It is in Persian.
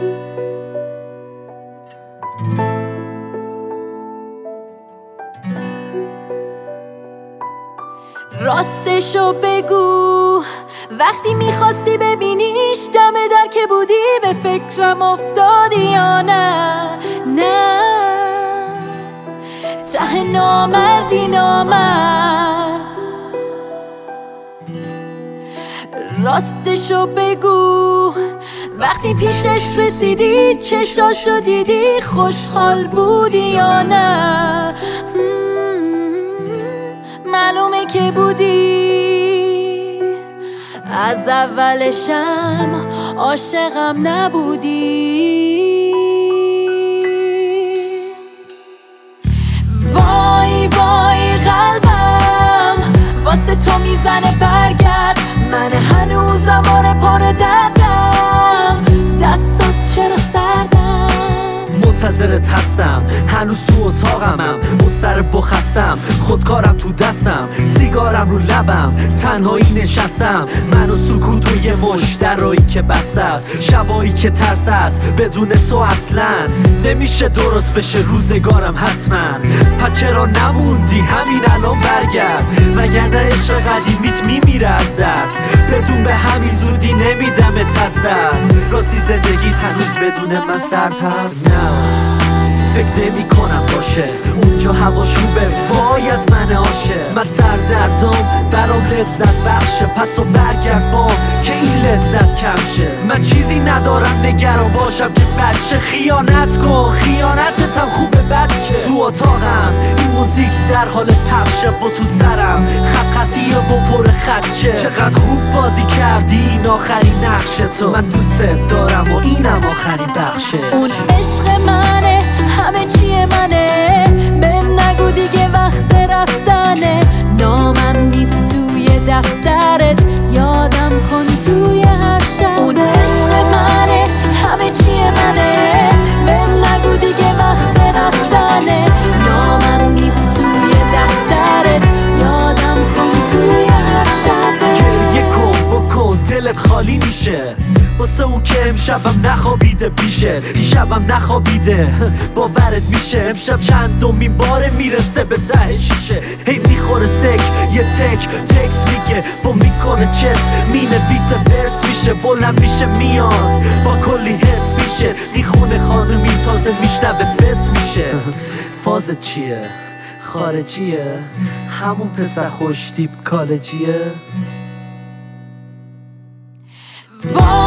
راستشو بگو وقتی میخواستی ببینیش دم در که بودی به فکرم افتادی یا نه؟ نه ته نامردی نامرد. راستشو بگو وقتی پیشش رسیدی چشاشو دیدی خوشحال بودی یا نه؟ معلومه که بودی، از اولشم عاشقم نبودی. وای وای قلبم واسه تو میزنه برگرد، من هنوزم آره پر دردم، دستات چرا سردم؟ منتظرت هستم هنوز تو اتاقمم، مضطر بخستم خودکارم تو دستم، سیگارم رو لبم تنهایی نشستم، من و سکوت و یه مش درایی که بسته است، شبایی که ترس است بدون تو اصلا نمیشه درست بشه روزگارم حتما. پس چرا نموندی همین الان برگرد، وگرنه عشق قدیمیت میمیره از درد، بدون به همین زودی نمیدمت از دست. راستی زندگیت هنوز بدون من سرد هست؟ نه فکر نمی کنم باشه، اونجا هواش خوبه وای از من عاشق، من سردردام برام لذت بخشه، پس تو برگرد با که این لذت کم شه. من چیزی ندارم نگران باشم که بچه خیانت کن، خیانتتم خوبه بچه. تو اتاقم این موزیک در حال پخشه و تو سرم خط خطیه و پر خدشه، چقدر خوب بازی کردی این آخرین نقش تو، من دوست دارم و اینم آخرین بخشه. اون عشق منه همه چیه منه، بهم نگو دیگه وقت رفتنه، نامم نیست توی دفترت یادم کن توی هر شب. اون عشق منه همه چیه منه، بهم نگو دیگه وقت رفتنه، نامم نیست توی دفترت یادم کن توی هر شب. گریه کن بکن دلت خالی میشه واسه اون که امشبم نخوابیده پیشه، دیشبم نخوابیده باورت میشه، امشب چندمین باره میرسه به ته شیشه، هی میخوره سک یه تکس میگه و میکنه چس، مینویسه ورس میشه بلند میشه میاد با کلی حس میشه، میخونه خانومی تازه میشنوه فس میشه. فازت چیه؟ خارجیه؟ همون پسر خوش تیپ کالجیه؟